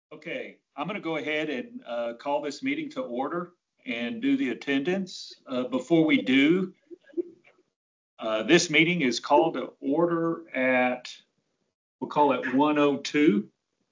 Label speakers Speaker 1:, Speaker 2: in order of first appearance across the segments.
Speaker 1: Okay, I'm going to go ahead and call this meeting to order and do the attendance. Before we do, this meeting is called to order at, we'll call it 1:02.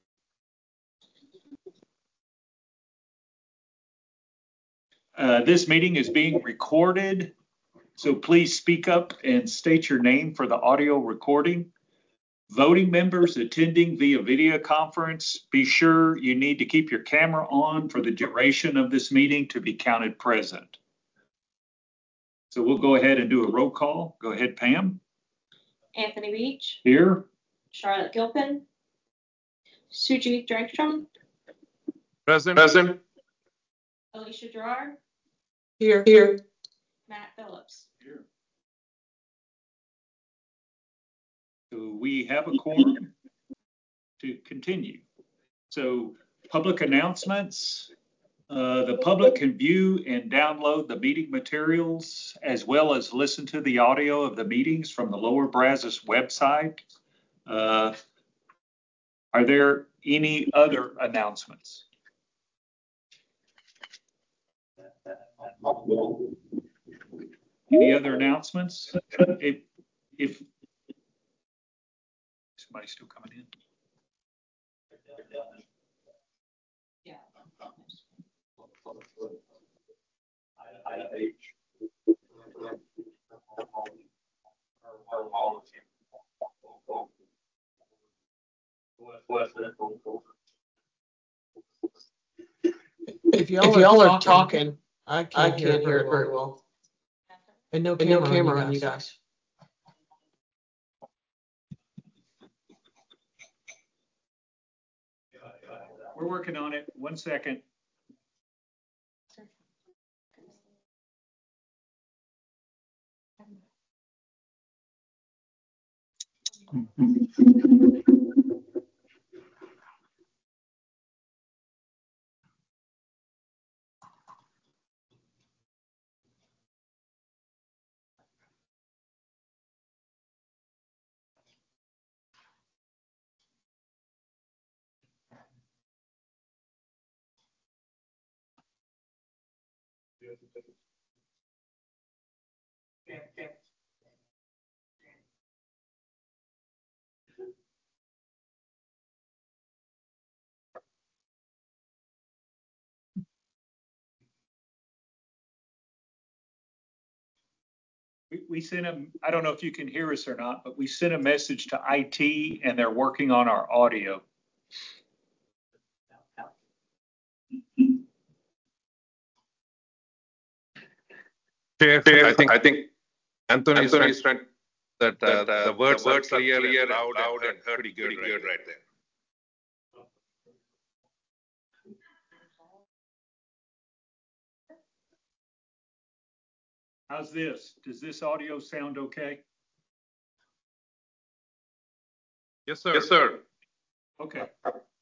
Speaker 1: This meeting is being recorded, so please speak up and state your name for the audio recording. Voting members attending via video conference, be sure you need to keep your camera on for the duration of this meeting to be counted present. So we'll go ahead and do a roll call. Go ahead, Pam.
Speaker 2: Anthony Beach.
Speaker 1: Here.
Speaker 2: Charlotte Gilpin. Suji Drankstrom.
Speaker 3: Present.
Speaker 2: Alicia Gerard.
Speaker 4: Here.
Speaker 2: Matt Phillips.
Speaker 1: Here. So we have a quorum to continue. So public announcements. The public can view and download the meeting materials as well as listen to the audio of the meetings from the Lower Brazos website. Are there any other announcements? Any other announcements? If somebody's still coming in.
Speaker 2: Yeah.
Speaker 4: If y'all are talking, I can't hear it very well. And no camera on you guys.
Speaker 1: We're working on it. 1 second. We sent them, I don't know if you can hear us or not, but we sent a message to IT and they're working on our audio.
Speaker 3: I think Anthony is trying that the words are clear, loud and pretty good right there.
Speaker 1: How's this? Does this audio sound okay?
Speaker 3: Yes, sir.
Speaker 1: Okay.